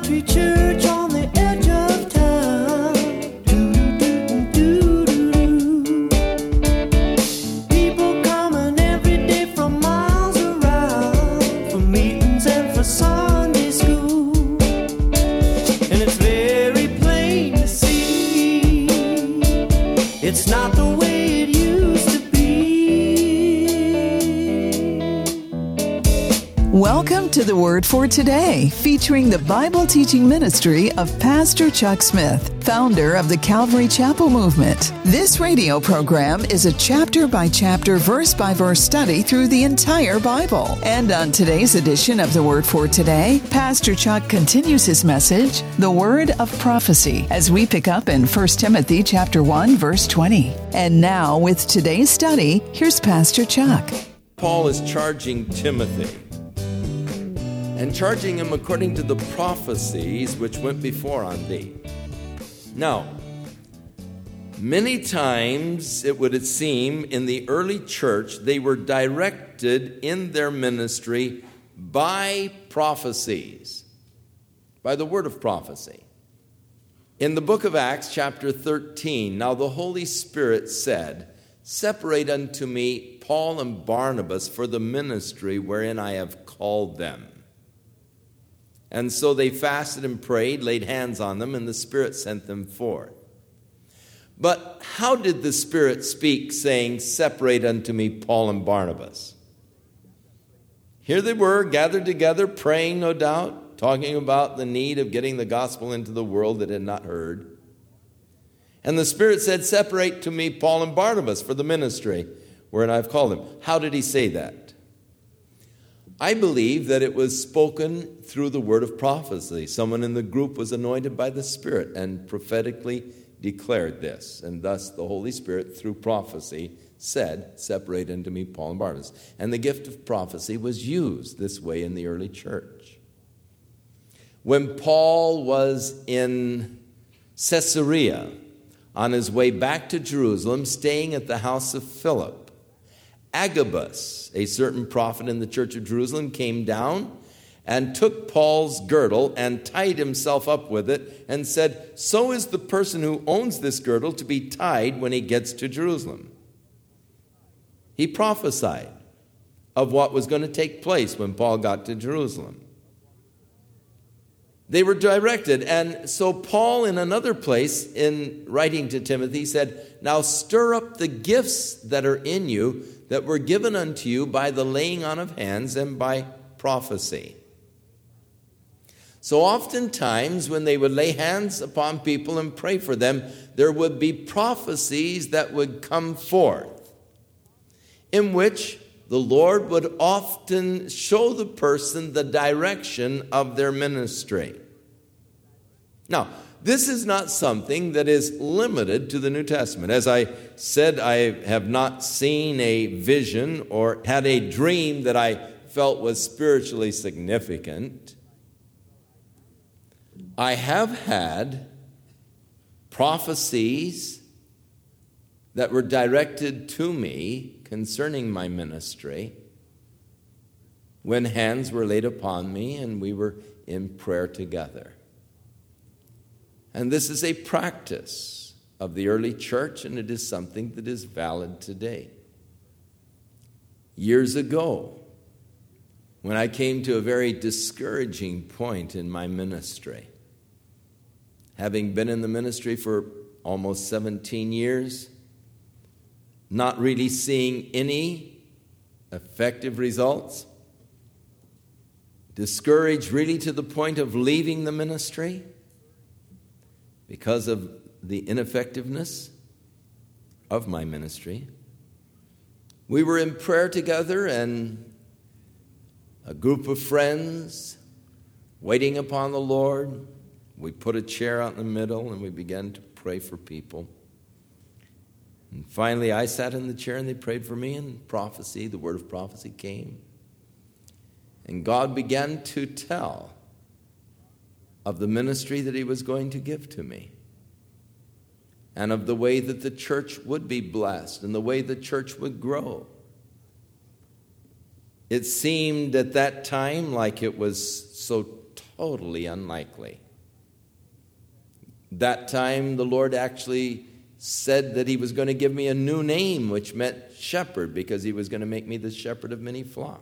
country church on the edge of town. People coming every day from miles around for meetings and for Sunday school. And it's very plain to see it's not the way it used to be. Welcome to the Word for Today, featuring the Bible teaching ministry of Pastor Chuck Smith, founder of the Calvary Chapel Movement. This radio program is a chapter-by-chapter, verse-by-verse study through the entire Bible. And on today's edition of the Word for Today, Pastor Chuck continues his message, The Word of Prophecy, as we pick up in 1 Timothy chapter 1, verse 20. And now, with today's study, here's Pastor Chuck. Paul is charging Timothy, and charging him according to the prophecies which went before on thee. Now, many times it would seem in the early church they were directed in their ministry by prophecies, by the word of prophecy. In the book of Acts, chapter 13, now the Holy Spirit said, "Separate unto me Paul and Barnabas for the ministry wherein I have called them." And so they fasted and prayed, laid hands on them, and the Spirit sent them forth. But how did the Spirit speak, saying, "Separate unto me Paul and Barnabas"? Here they were, gathered together, praying, no doubt, talking about the need of getting the gospel into the world that had not heard. And the Spirit said, "Separate to me Paul and Barnabas for the ministry wherein I have called them." How did he say that? I believe that it was spoken through the word of prophecy. Someone in the group was anointed by the Spirit and prophetically declared this. And thus the Holy Spirit, through prophecy, said, "Separate unto me Paul and Barnabas." And the gift of prophecy was used this way in the early church. When Paul was in Caesarea, on his way back to Jerusalem, staying at the house of Philip, Agabus, a certain prophet in the church of Jerusalem, came down and took Paul's girdle and tied himself up with it and said, "So is the person who owns this girdle to be tied when he gets to Jerusalem." He prophesied of what was going to take place when Paul got to Jerusalem. They were directed, and so Paul in another place in writing to Timothy said, "Now stir up the gifts that are in you that were given unto you by the laying on of hands and by prophecy." So oftentimes when they would lay hands upon people and pray for them, there would be prophecies that would come forth, in which the Lord would often show the person the direction of their ministry. Now, this is not something that is limited to the New Testament. As I said, I have not seen a vision or had a dream that I felt was spiritually significant. I have had prophecies that were directed to me concerning my ministry when hands were laid upon me and we were in prayer together. And this is a practice of the early church, and it is something that is valid today. Years ago, when I came to a very discouraging point in my ministry, having been in the ministry for almost 17 years, not really seeing any effective results, discouraged really to the point of leaving the ministry because of the ineffectiveness of my ministry. We were in prayer together, and a group of friends waiting upon the Lord. We put a chair out in the middle and we began to pray for people. And finally I sat in the chair and they prayed for me, and prophecy, the word of prophecy came. And God began to tell of the ministry that he was going to give to me, and of the way that the church would be blessed and the way the church would grow. It seemed at that time like it was so totally unlikely. That time, the Lord actually said that he was going to give me a new name, which meant shepherd, because he was going to make me the shepherd of many flocks.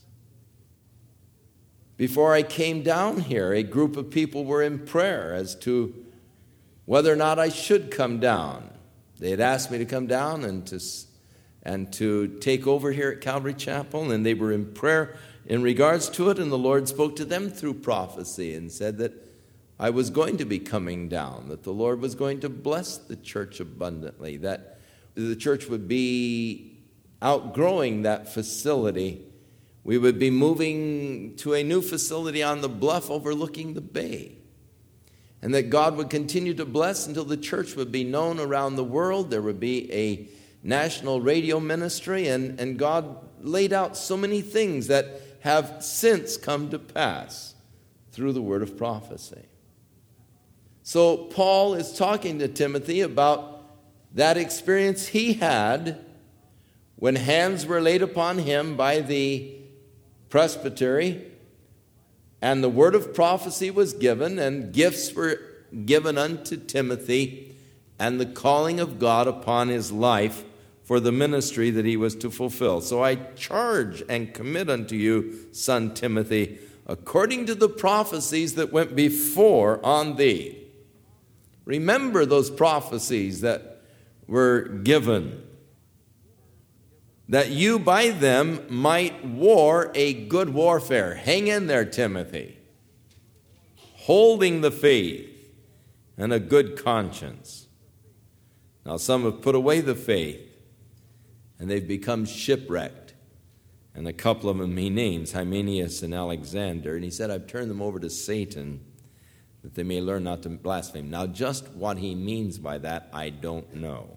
Before I came down here, a group of people were in prayer as to whether or not I should come down. They had asked me to come down and to take over here at Calvary Chapel, and they were in prayer in regards to it, and the Lord spoke to them through prophecy and said that I was going to be coming down, that the Lord was going to bless the church abundantly, that the church would be outgrowing that facility. We would be moving to a new facility on the bluff overlooking the bay, and that God would continue to bless until the church would be known around the world. There would be a national radio ministry, and God laid out so many things that have since come to pass through the word of prophecy. So Paul is talking to Timothy about that experience he had when hands were laid upon him by the presbytery, and the word of prophecy was given, and gifts were given unto Timothy, and the calling of God upon his life for the ministry that he was to fulfill. So I charge and commit unto you, son Timothy, according to the prophecies that went before on thee. Remember those prophecies that were given, that you by them might war a good warfare. Hang in there, Timothy, holding the faith and a good conscience. Now some have put away the faith, and they've become shipwrecked. And a couple of them he names, Hymenaeus and Alexander, and he said, I've turned them over to Satan, that they may learn not to blaspheme. Now, just what he means by that, I don't know.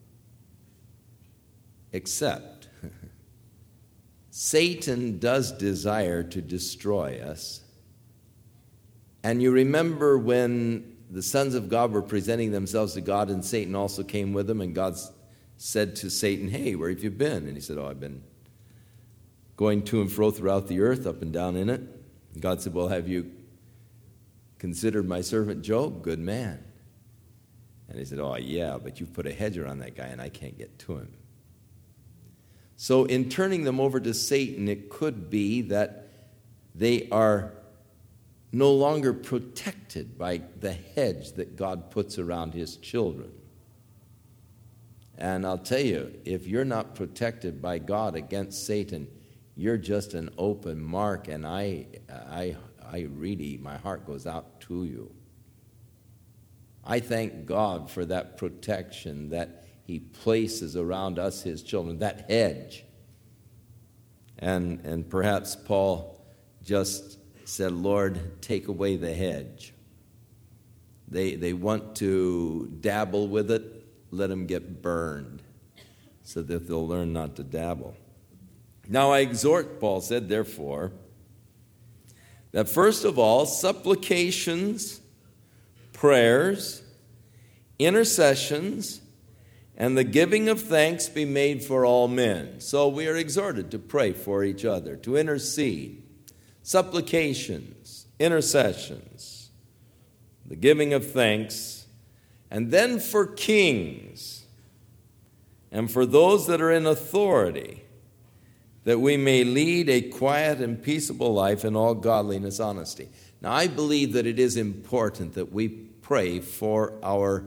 Except, Satan does desire to destroy us. And you remember when the sons of God were presenting themselves to God, and Satan also came with them, and God said to Satan, hey, where have you been? And he said, I've been going to and fro throughout the earth, up and down in it. And God said, well, have you considered my servant Job? Good man. And he said, oh, yeah, but you've put a hedge around that guy, and I can't get to him. So in turning them over to Satan, it could be that they are no longer protected by the hedge that God puts around his children. And I'll tell you, if you're not protected by God against Satan, you're just an open mark, and I really, my heart goes out to you. I thank God for that protection that he places around us, his children, that hedge. And perhaps Paul just said, Lord, take away the hedge. They want to dabble with it. Let them get burned so that they'll learn not to dabble. Now I exhort, Paul said, therefore, that first of all, supplications, prayers, intercessions, and the giving of thanks be made for all men. So we are exhorted to pray for each other, to intercede, supplications, intercessions, the giving of thanks, and then for kings and for those that are in authority, that we may lead a quiet and peaceable life in all godliness, honesty. Now, I believe that it is important that we pray for our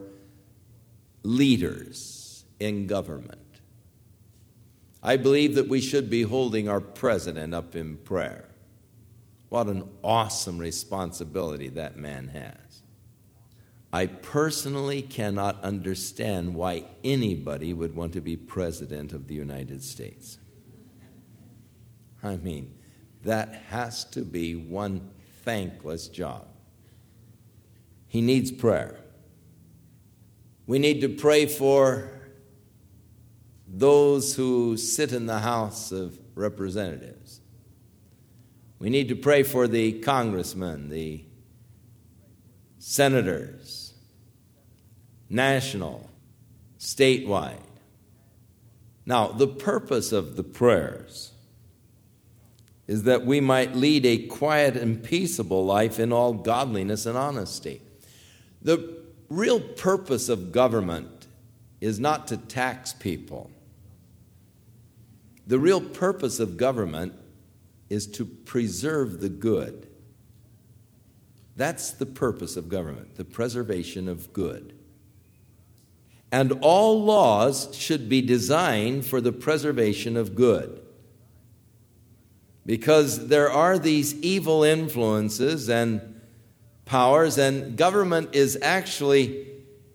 leaders in government. I believe that we should be holding our president up in prayer. What an awesome responsibility that man has. I personally cannot understand why anybody would want to be president of the United States. I mean, that has to be one thankless job. He needs prayer. We need to pray for those who sit in the House of Representatives. We need to pray for the congressmen, the senators, national, statewide. Now, the purpose of the prayers is that we might lead a quiet and peaceable life in all godliness and honesty. The real purpose of government is not to tax people. The real purpose of government is to preserve the good. That's the purpose of government, the preservation of good. And all laws should be designed for the preservation of good. Because there are these evil influences and powers, and government is actually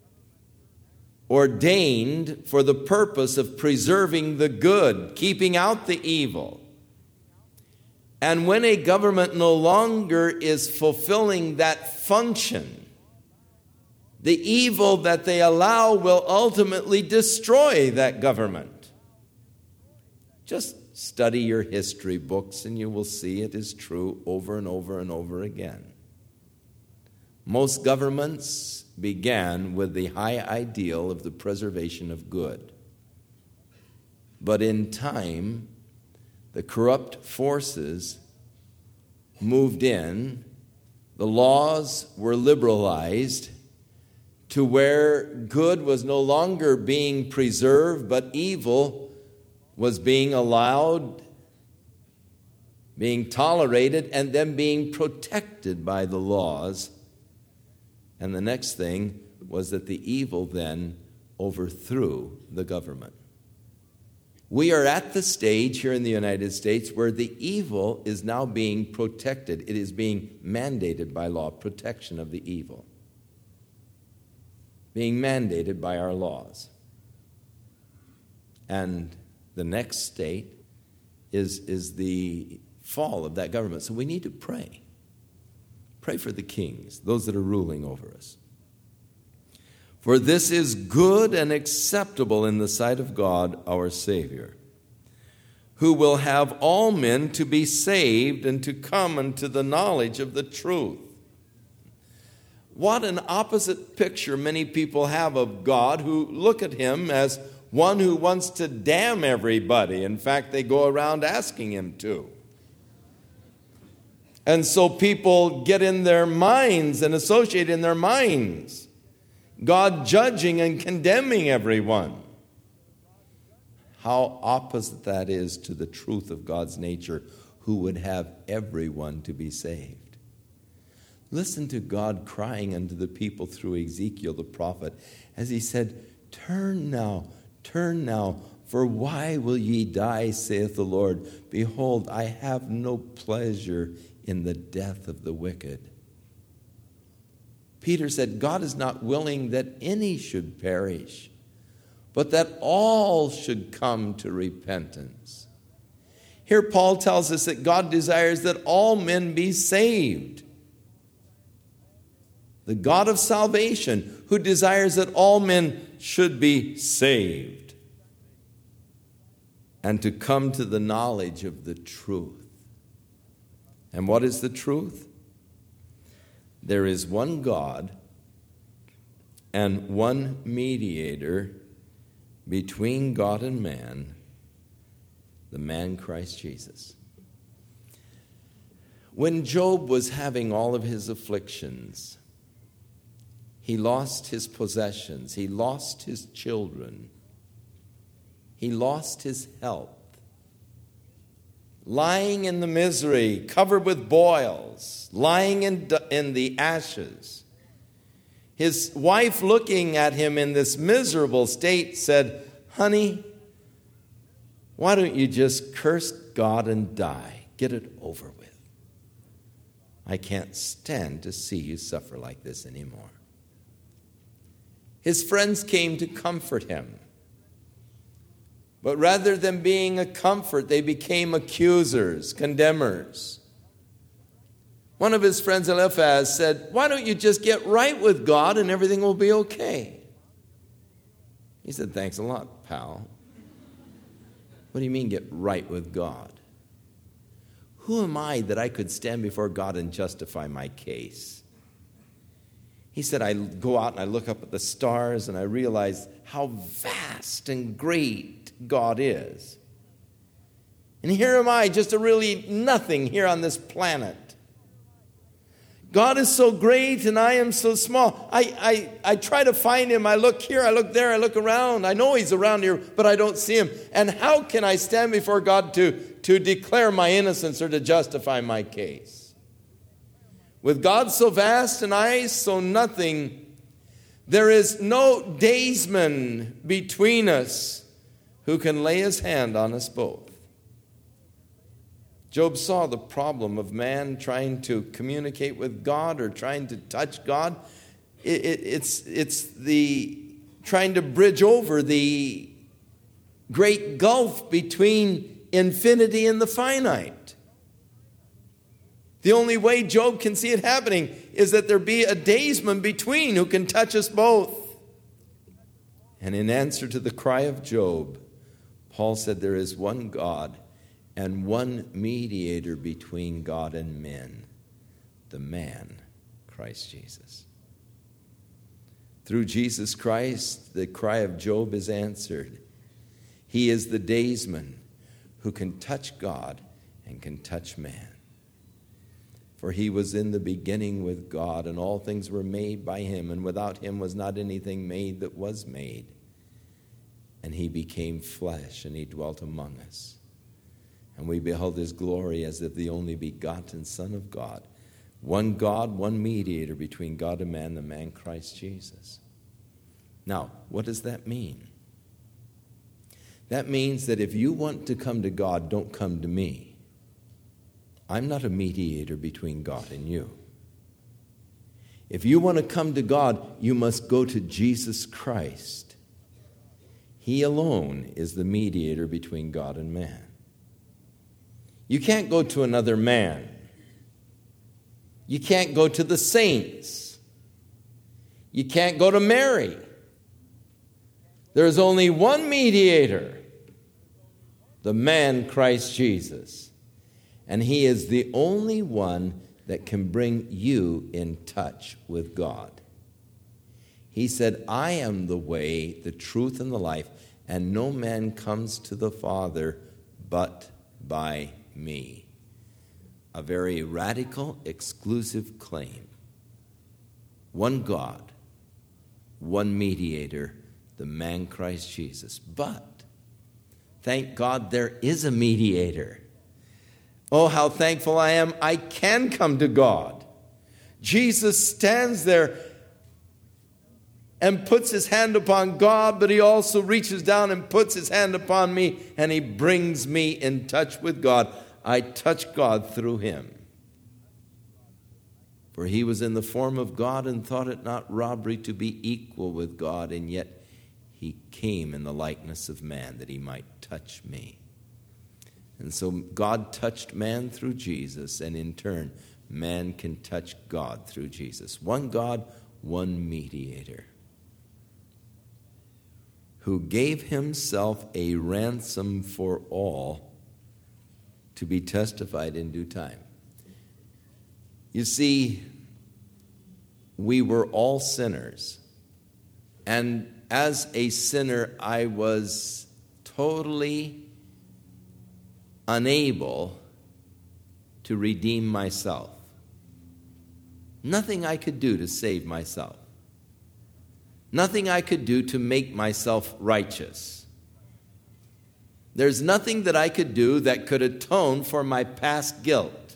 ordained for the purpose of preserving the good, keeping out the evil. And when a government no longer is fulfilling that function, the evil that they allow will ultimately destroy that government. Just study your history books and you will see it is true over and over and over again. Most governments began with the high ideal of the preservation of good. But in time, the corrupt forces moved in, the laws were liberalized to where good was no longer being preserved, but evil was being allowed, being tolerated, and then being protected by the laws. And the next thing was that the evil then overthrew the government. We are at the stage here in the United States where the evil is now being protected. It is being mandated by law, protection of the evil. Being mandated by our laws. And the next state is the fall of that government. So we need to pray. Pray for the kings, those that are ruling over us. For this is good and acceptable in the sight of God our Savior, who will have all men to be saved and to come unto the knowledge of the truth. What an opposite picture many people have of God, who look at him as one who wants to damn everybody. In fact, they go around asking him to. And so people get in their minds and associate in their minds God judging and condemning everyone. How opposite that is to the truth of God's nature, who would have everyone to be saved. Listen to God crying unto the people through Ezekiel the prophet as he said, turn now, for why will ye die, saith the Lord? Behold, I have no pleasure in the death of the wicked. Peter said, God is not willing that any should perish, but that all should come to repentance. Here Paul tells us that God desires that all men be saved. The God of salvation, who desires that all men should be saved and to come to the knowledge of the truth. And what is the truth? There is one God and one mediator between God and man, the man Christ Jesus. When Job was having all of his afflictions, he lost his possessions, he lost his children, he lost his health. Lying in the misery, covered with boils, lying in the ashes. His wife, looking at him in this miserable state, said, honey, why don't you just curse God and die? Get it over with. I can't stand to see you suffer like this anymore. His friends came to comfort him. But rather than being a comfort, they became accusers, condemners. One of his friends, Eliphaz, said, why don't you just get right with God and everything will be okay? He said, thanks a lot, pal. What do you mean get right with God? Who am I that I could stand before God and justify my case? He said, I go out and I look up at the stars and I realize how vast and great God is. And here am I, just a really nothing here on this planet. God is so great and I am so small. I try to find him. I look here, I look there, I look around. I know he's around here, but I don't see him. And how can I stand before God to declare my innocence or to justify my case? With God so vast and I so nothing, there is no daysman between us who can lay his hand on us both. Job saw the problem of man trying to communicate with God or trying to touch God. It's the trying to bridge over the great gulf between infinity and the finite. The only way Job can see it happening is that there be a daysman between who can touch us both. And in answer to the cry of Job, Paul said there is one God and one mediator between God and men, the man, Christ Jesus. Through Jesus Christ, the cry of Job is answered. He is the daysman who can touch God and can touch man. For he was in the beginning with God, and all things were made by him, and without him was not anything made that was made. And he became flesh, and he dwelt among us. And we beheld his glory as of the only begotten Son of God. One God, one mediator between God and man, the man Christ Jesus. Now, what does that mean? That means that if you want to come to God, don't come to me. I'm not a mediator between God and you. If you want to come to God, you must go to Jesus Christ. He alone is the mediator between God and man. You can't go to another man. You can't go to the saints. You can't go to Mary. There's only one mediator, the man Christ Jesus. And he is the only one that can bring you in touch with God. He said, I am the way, the truth, and the life, and no man comes to the Father but by me. A very radical, exclusive claim. One God, one mediator, the man Christ Jesus. But, thank God there is a mediator. Oh, how thankful I am I can come to God. Jesus stands there and puts his hand upon God, but he also reaches down and puts his hand upon me, and he brings me in touch with God. I touch God through him. For he was in the form of God and thought it not robbery to be equal with God, and yet he came in the likeness of man that he might touch me. And so God touched man through Jesus, and in turn, man can touch God through Jesus. One God, one mediator, who gave himself a ransom for all to be testified in due time. You see, we were all sinners. And as a sinner, I was totally unable to redeem myself. Nothing I could do to save myself. Nothing I could do to make myself righteous. There's nothing that I could do that could atone for my past guilt.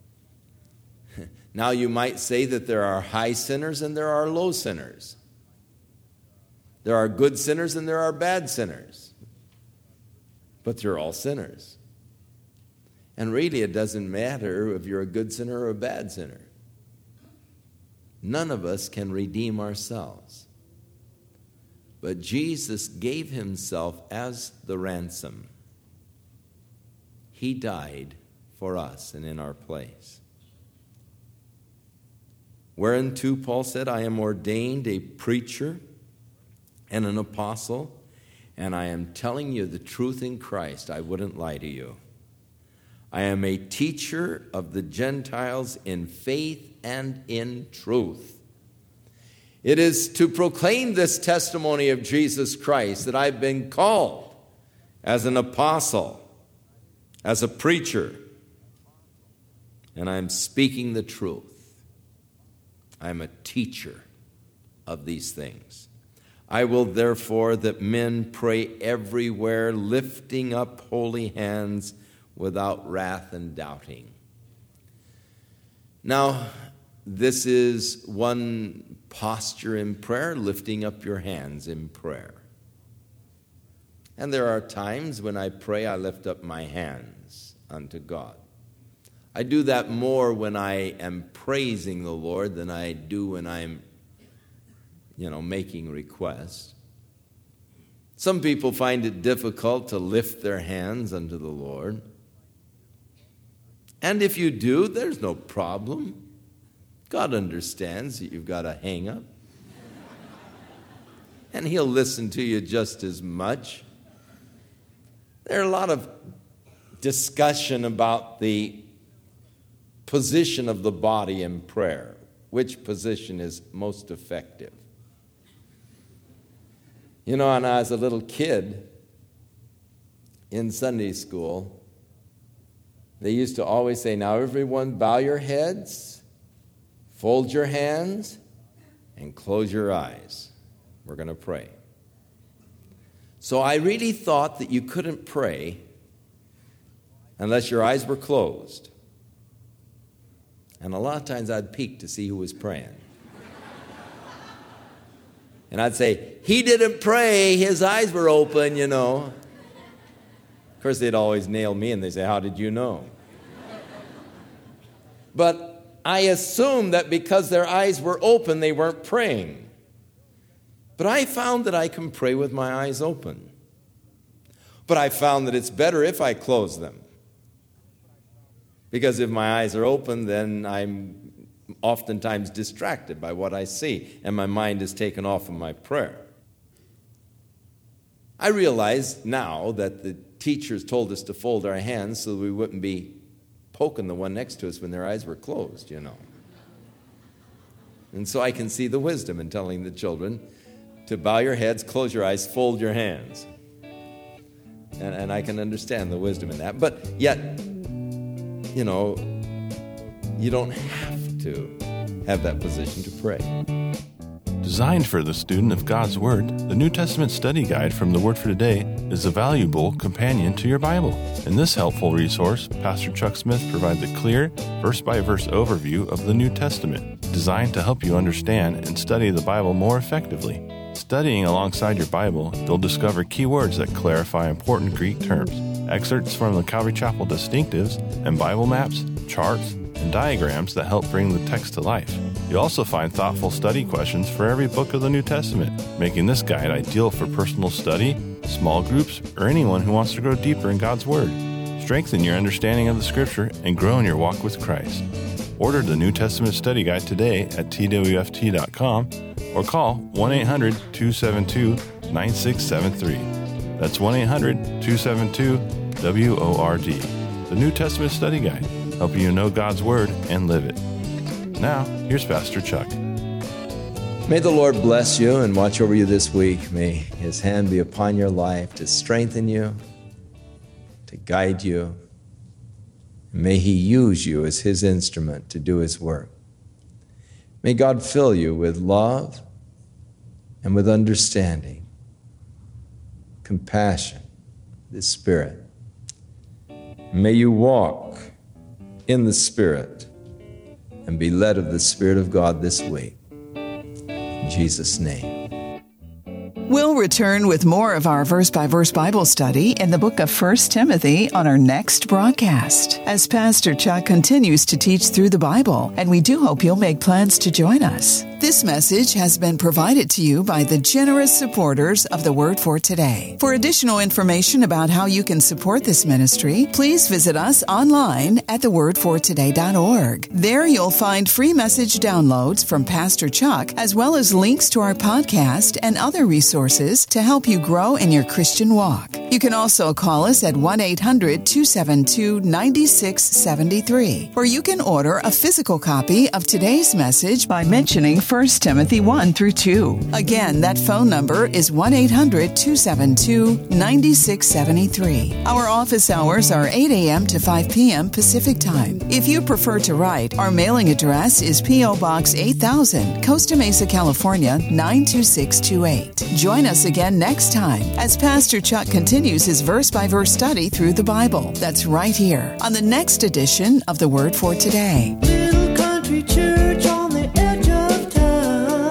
Now you might say that there are high sinners and there are low sinners. There are good sinners and there are bad sinners. But they're all sinners. And really it doesn't matter if you're a good sinner or a bad sinner. None of us can redeem ourselves. But Jesus gave himself as the ransom. He died for us and in our place. Whereunto Paul said, I am ordained a preacher and an apostle, and I am telling you the truth in Christ. I wouldn't lie to you. I am a teacher of the Gentiles in faith and in truth. It is to proclaim this testimony of Jesus Christ that I've been called as an apostle, as a preacher, and I'm speaking the truth. I'm a teacher of these things. I will therefore that men pray everywhere, lifting up holy hands without wrath and doubting. Now, this is one posture in prayer, lifting up your hands in prayer. And there are times when I pray, I lift up my hands unto God. I do that more when I am praising the Lord than I do when I'm, making requests. Some people find it difficult to lift their hands unto the Lord. And if you do, there's no problem. God understands that you've got a hang-up. And He'll listen to you just as much. There are a lot of discussion about the position of the body in prayer. Which position is most effective? And I was a little kid in Sunday school. They used to always say, now everyone bow your heads, fold your hands, and close your eyes. We're going to pray. So I really thought that you couldn't pray unless your eyes were closed. And a lot of times I'd peek to see who was praying. And I'd say, he didn't pray, his eyes were open, Of course, they'd always nail me and they'd say, how did you know? But I assumed that because their eyes were open, they weren't praying. But I found that I can pray with my eyes open. But I found that it's better if I close them. Because if my eyes are open, then I'm oftentimes distracted by what I see, and my mind is taken off of my prayer. I realize now that the teachers told us to fold our hands so that we wouldn't be poking the one next to us when their eyes were closed, And so I can see the wisdom in telling the children to bow your heads, close your eyes, fold your hands. And I can understand the wisdom in that. But yet, you don't have to have that position to pray. Designed for the student of God's Word, the New Testament Study Guide from the Word for Today is a valuable companion to your Bible. In this helpful resource, Pastor Chuck Smith provides a clear, verse-by-verse overview of the New Testament, designed to help you understand and study the Bible more effectively. Studying alongside your Bible, you'll discover key words that clarify important Greek terms, excerpts from the Calvary Chapel distinctives, and Bible maps, charts, and diagrams that help bring the text to life. You'll also find thoughtful study questions for every book of the New Testament, making this guide ideal for personal study, small groups, or anyone who wants to grow deeper in God's Word. Strengthen your understanding of the Scripture and grow in your walk with Christ. Order the New Testament Study Guide today at twft.com or call 1-800-272-9673. That's 1-800-272-WORD. The New Testament Study Guide, helping you know God's Word and live it. Now, here's Pastor Chuck. May the Lord bless you and watch over you this week. May His hand be upon your life to strengthen you, to guide you. May He use you as His instrument to do His work. May God fill you with love and with understanding, compassion, the Spirit. May you walk in the Spirit and be led of the Spirit of God this week. In Jesus' name. We'll return with more of our verse-by-verse Bible study in the book of 1 Timothy on our next broadcast, as Pastor Chuck continues to teach through the Bible, and we do hope you'll make plans to join us. This message has been provided to you by the generous supporters of the Word for Today. For additional information about how you can support this ministry, please visit us online at thewordfortoday.org. There you'll find free message downloads from Pastor Chuck, as well as links to our podcast and other resources to help you grow in your Christian walk. You can also call us at 1-800-272-9673, or you can order a physical copy of today's message by mentioning 1 Timothy 1 through 2. Again, that phone number is 1-800-272-9673. Our office hours are 8 a.m. to 5 p.m. Pacific Time. If you prefer to write, our mailing address is P.O. Box 8000, Costa Mesa, California, 92628. Join us again next time as Pastor Chuck continues his verse-by-verse study through the Bible. That's right here on the next edition of The Word for Today. Little country church on the edge of town.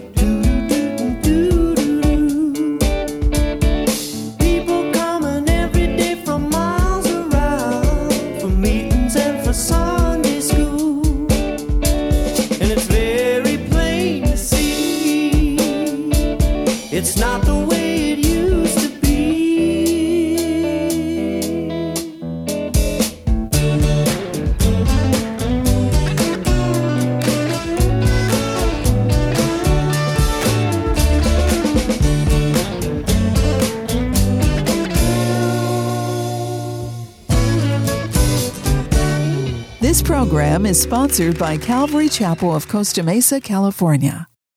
Do-do-do-do-do-do. People coming every day from miles around for meetings and for Sunday school. And it's very plain to see it's not the way it used to be. This program is sponsored by Calvary Chapel of Costa Mesa, California.